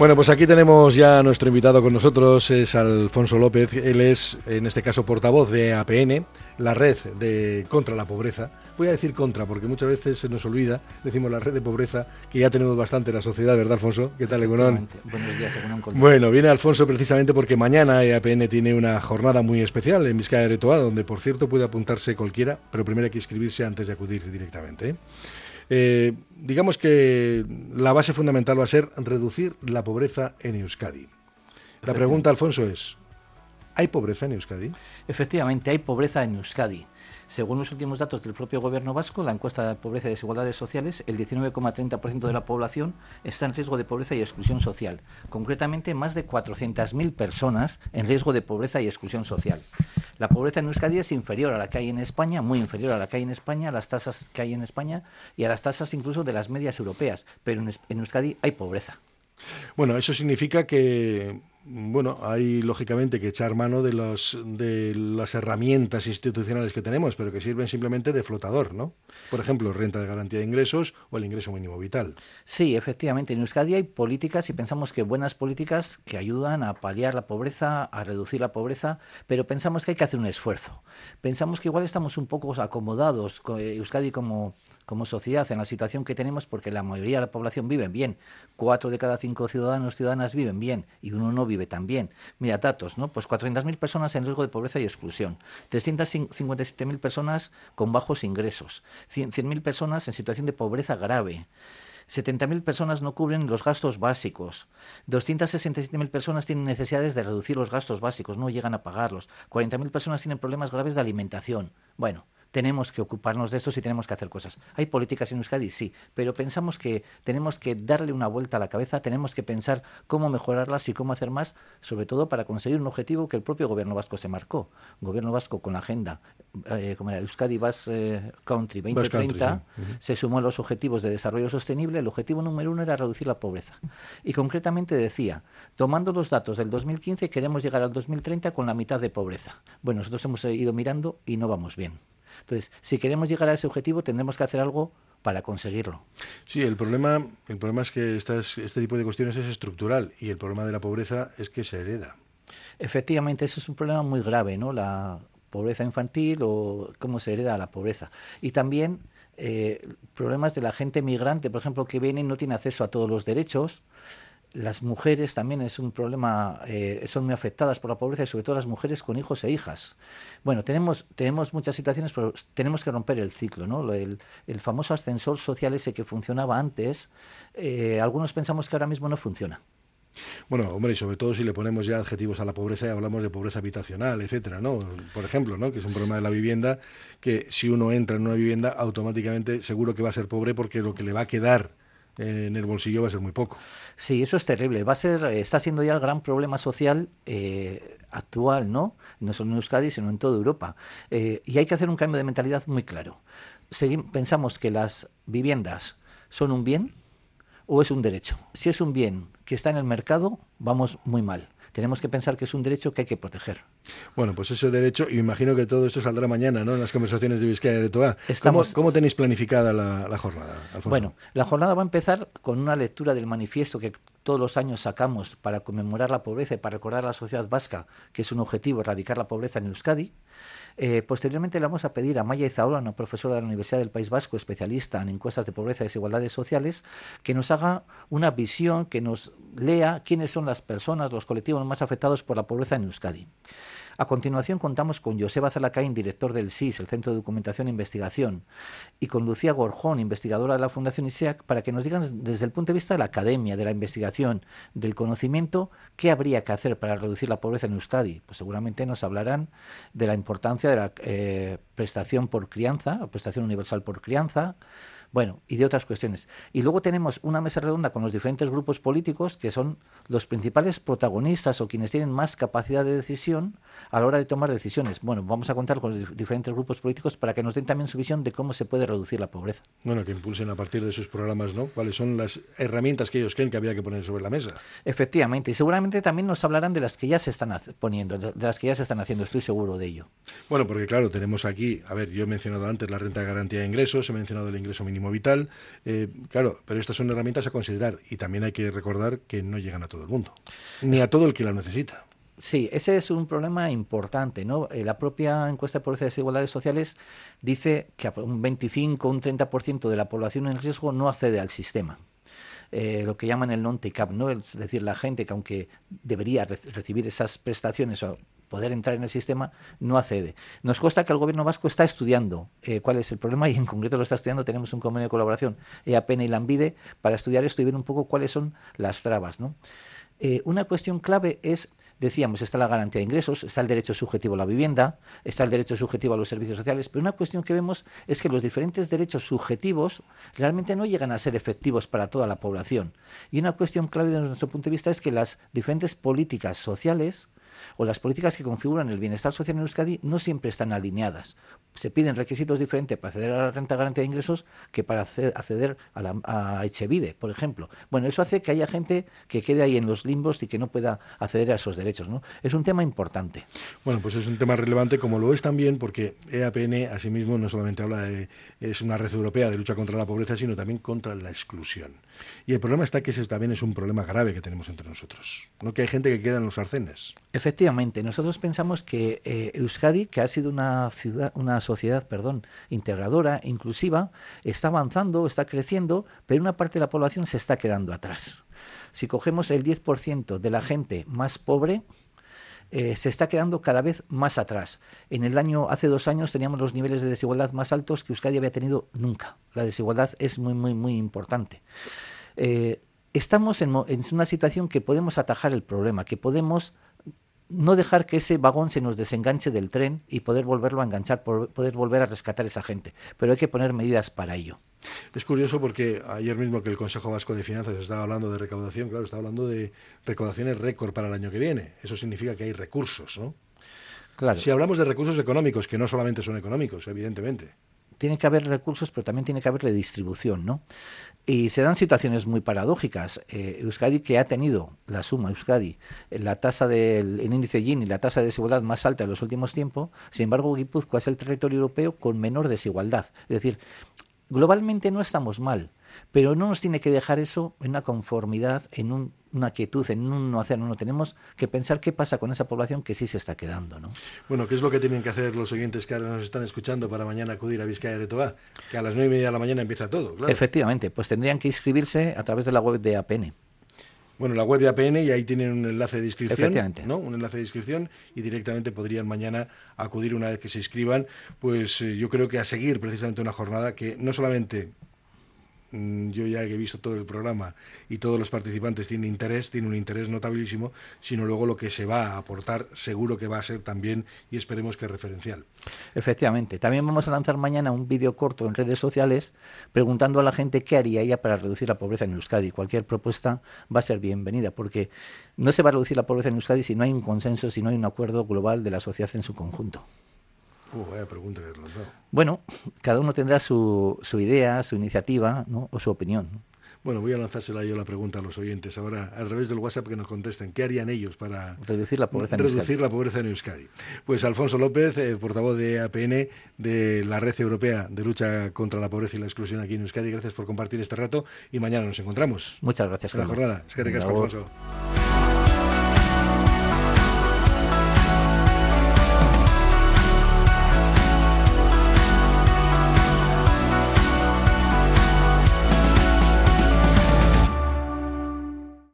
Bueno, pues aquí tenemos ya a nuestro invitado con nosotros, es Alfonso López. Él es, en este caso, portavoz de APN, la red de contra la pobreza. Voy a decir contra, porque muchas veces se nos olvida, decimos la red de pobreza, que ya tenemos bastante en la sociedad, ¿verdad, Alfonso? ¿Qué tal, Egunon? Buenos días, Egunon. Bueno, viene Alfonso precisamente porque mañana APN tiene una jornada muy especial en Vizcaya de Toa, donde, por cierto, puede apuntarse cualquiera, pero primero hay que inscribirse antes de acudir directamente, digamos que la base fundamental va a ser reducir la pobreza en Euskadi. La pregunta, Alfonso, es: ¿hay pobreza en Euskadi? Efectivamente, hay pobreza en Euskadi. Según los últimos datos del propio Gobierno vasco, la encuesta de pobreza y desigualdades sociales, el 19,30% de la población está en riesgo de pobreza y exclusión social. Concretamente, más de 400.000 personas en riesgo de pobreza y exclusión social. La pobreza en Euskadi es inferior a la que hay en España, muy inferior a la que hay en España, a las tasas que hay en España y a las tasas incluso de las medias europeas. Pero en Euskadi hay pobreza. Bueno, eso significa que, bueno, hay lógicamente que echar mano de las herramientas institucionales que tenemos, pero que sirven simplemente de flotador, ¿no? Por ejemplo, renta de garantía de ingresos o el ingreso mínimo vital. Sí, efectivamente. En Euskadi hay políticas y pensamos que buenas políticas que ayudan a paliar la pobreza, a reducir la pobreza, pero pensamos que hay que hacer un esfuerzo. Pensamos que igual estamos un poco acomodados, Euskadi como sociedad, en la situación que tenemos, porque la mayoría de la población vive bien. 4 de cada 5 ciudadanas viven bien y uno no vive tan bien. Mira, datos, ¿no? Pues 400.000 personas en riesgo de pobreza y exclusión, 357.000 personas con bajos ingresos, 100.000 personas en situación de pobreza grave, 70.000 personas no cubren los gastos básicos, 267.000 personas tienen necesidades de reducir los gastos básicos, no llegan a pagarlos, 40.000 personas tienen problemas graves de alimentación. Bueno, tenemos que ocuparnos de esto y tenemos que hacer cosas. Hay políticas en Euskadi, sí, pero pensamos que tenemos que darle una vuelta a la cabeza, tenemos que pensar cómo mejorarlas y cómo hacer más, sobre todo para conseguir un objetivo que el propio Gobierno vasco se marcó. Gobierno vasco con la agenda, como era Euskadi Basque Country 2030, sí. Se sumó a los objetivos de desarrollo sostenible. El objetivo número 1 era reducir la pobreza. Y concretamente decía, tomando los datos del 2015, queremos llegar al 2030 con la mitad de pobreza. Bueno, nosotros hemos ido mirando y no vamos bien. Entonces, si queremos llegar a ese objetivo, tendremos que hacer algo para conseguirlo. Sí, el problema es que este tipo de cuestiones es estructural y el problema de la pobreza es que se hereda. Efectivamente, eso es un problema muy grave, ¿no? La pobreza infantil o cómo se hereda la pobreza. Y también problemas de la gente migrante, por ejemplo, que viene y no tiene acceso a todos los derechos. Las mujeres también es un problema, son muy afectadas por la pobreza y sobre todo las mujeres con hijos e hijas. Bueno, tenemos muchas situaciones, pero tenemos que romper el ciclo, ¿no? El famoso ascensor social ese que funcionaba antes, algunos pensamos que ahora mismo no funciona. Bueno, hombre, y sobre todo si le ponemos ya adjetivos a la pobreza y hablamos de pobreza habitacional, etcétera, ¿no? Por ejemplo, ¿no? Que es un problema de la vivienda, que si uno entra en una vivienda, automáticamente seguro que va a ser pobre porque lo que le va a quedar en el bolsillo va a ser muy poco. Sí, eso es terrible. Está siendo ya el gran problema social actual, ¿no? No solo en Euskadi, sino en toda Europa. Y hay que hacer un cambio de mentalidad muy claro. Pensamos que las viviendas son un bien o es un derecho. Si es un bien que está en el mercado, vamos muy mal. Tenemos que pensar que es un derecho que hay que proteger. Bueno, pues ese derecho, y me imagino que todo esto saldrá mañana, ¿no? En las conversaciones de Vizcaya de Toa. ¿Cómo tenéis planificada la jornada, Alfonso? Bueno, la jornada va a empezar con una lectura del manifiesto que todos los años sacamos para conmemorar la pobreza y para recordar a la sociedad vasca que es un objetivo erradicar la pobreza en Euskadi. Posteriormente le vamos a pedir a Maya Izaola, una profesora de la Universidad del País Vasco, especialista en encuestas de pobreza y desigualdades sociales, que nos haga una visión, que nos lea quiénes son las personas, los colectivos más afectados por la pobreza en Euskadi. A continuación contamos con Joseba Zalacain, director del SIS, el Centro de Documentación e Investigación, y con Lucía Gorjón, investigadora de la Fundación ISEAC, para que nos digan desde el punto de vista de la academia, de la investigación, del conocimiento, qué habría que hacer para reducir la pobreza en Euskadi. Pues seguramente nos hablarán de la importancia de la prestación por crianza, o prestación universal por crianza, bueno, y de otras cuestiones. Y luego tenemos una mesa redonda con los diferentes grupos políticos que son los principales protagonistas o quienes tienen más capacidad de decisión a la hora de tomar decisiones. Bueno, vamos a contar con los diferentes grupos políticos para que nos den también su visión de cómo se puede reducir la pobreza. Bueno, que impulsen a partir de sus programas, ¿no? ¿Cuáles son las herramientas que ellos creen que habría que poner sobre la mesa? Efectivamente, y seguramente también nos hablarán de las que ya se están poniendo, de las que ya se están haciendo, estoy seguro de ello. Bueno, porque claro, tenemos aquí, a ver, yo he mencionado antes la renta de garantía de ingresos, he mencionado el ingreso mínimo mínimo vital. Claro, pero estas son herramientas a considerar y también hay que recordar que no llegan a todo el mundo, ni a todo el que las necesita. Sí, ese es un problema importante, ¿no? La propia encuesta de pobreza y desigualdades sociales dice que un 25 o un 30% de la población en riesgo no accede al sistema. Lo que llaman el non-take-up, ¿no? Es decir, la gente que aunque debería recibir esas prestaciones o poder entrar en el sistema, no accede. Nos consta que el gobierno vasco está estudiando cuál es el problema y en concreto lo está estudiando. Tenemos un convenio de colaboración EAPN y Lanbide para estudiar esto y ver un poco cuáles son las trabas, ¿no? Una cuestión clave es, decíamos, está la garantía de ingresos, está el derecho subjetivo a la vivienda, está el derecho subjetivo a los servicios sociales, pero una cuestión que vemos es que los diferentes derechos subjetivos realmente no llegan a ser efectivos para toda la población. Y una cuestión clave desde nuestro punto de vista es que las diferentes políticas sociales o las políticas que configuran el bienestar social en Euskadi no siempre están alineadas. Se piden requisitos diferentes para acceder a la renta de garantía de ingresos que para acceder a Etxebide, por ejemplo. Bueno, eso hace que haya gente que quede ahí en los limbos y que no pueda acceder a esos derechos, ¿no? Es un tema importante. Bueno, pues es un tema relevante, como lo es también porque EAPN, asimismo, no solamente habla es una red europea de lucha contra la pobreza, sino también contra la exclusión. Y el problema está que ese también es un problema grave que tenemos entre nosotros, no que hay gente que queda en los arcenes. Efectivamente, nosotros pensamos que Euskadi, que ha sido una sociedad integradora, inclusiva, está avanzando, está creciendo, pero una parte de la población se está quedando atrás. Si cogemos el 10% de la gente más pobre, se está quedando cada vez más atrás. Hace 2 años teníamos los niveles de desigualdad más altos que Euskadi había tenido nunca. La desigualdad es muy, muy, muy importante. Estamos en una situación que podemos atajar el problema, que podemos no dejar que ese vagón se nos desenganche del tren y poder volverlo a enganchar, poder volver a rescatar a esa gente. Pero hay que poner medidas para ello. Es curioso porque ayer mismo que el Consejo Vasco de Finanzas estaba hablando de recaudación, claro, está hablando de recaudaciones récord para el año que viene. Eso significa que hay recursos, ¿no? Claro. Si hablamos de recursos económicos, que no solamente son económicos, evidentemente. Tiene que haber recursos, pero también tiene que haber redistribución, ¿no? Y se dan situaciones muy paradójicas. Euskadi, que ha tenido la suma Euskadi, la tasa el índice Gini, la tasa de desigualdad más alta en los últimos tiempos, sin embargo, Guipúzcoa es el territorio europeo con menor desigualdad. Es decir, globalmente no estamos mal, pero no nos tiene que dejar eso en una conformidad, en una quietud, en un no hacer, no. Tenemos que pensar qué pasa con esa población que sí se está quedando, ¿no? Bueno, ¿qué es lo que tienen que hacer los oyentes que ahora nos están escuchando para mañana acudir a Bizkaia Aretoa? Que a las 9:30 de la mañana empieza todo, claro. Efectivamente, pues tendrían que inscribirse a través de la web de APN. Bueno, la web de APN y ahí tienen un enlace de inscripción, efectivamente, ¿no? Un enlace de inscripción y directamente podrían mañana acudir una vez que se inscriban, pues yo creo que a seguir precisamente una jornada que no solamente yo ya he visto todo el programa y todos los participantes tiene un interés notabilísimo, sino luego lo que se va a aportar seguro que va a ser también, y esperemos que referencial. Efectivamente. También vamos a lanzar mañana un vídeo corto en redes sociales preguntando a la gente qué haría ella para reducir la pobreza en Euskadi. Cualquier propuesta va a ser bienvenida, porque no se va a reducir la pobreza en Euskadi si no hay un consenso, si no hay un acuerdo global de la sociedad en su conjunto. Vaya pregunta que has lanzado. Bueno, cada uno tendrá su idea, su iniciativa, ¿no? O su opinión, ¿no? Bueno, voy a lanzársela yo la pregunta a los oyentes ahora a través del WhatsApp, que nos contesten. ¿Qué harían ellos para reducir la pobreza en Euskadi? Pues Alfonso López, portavoz de APN, de la Red Europea de Lucha contra la Pobreza y la Exclusión aquí en Euskadi. Gracias por compartir este rato y mañana nos encontramos. Muchas gracias. En la jornada. Es que ricasco, Alfonso.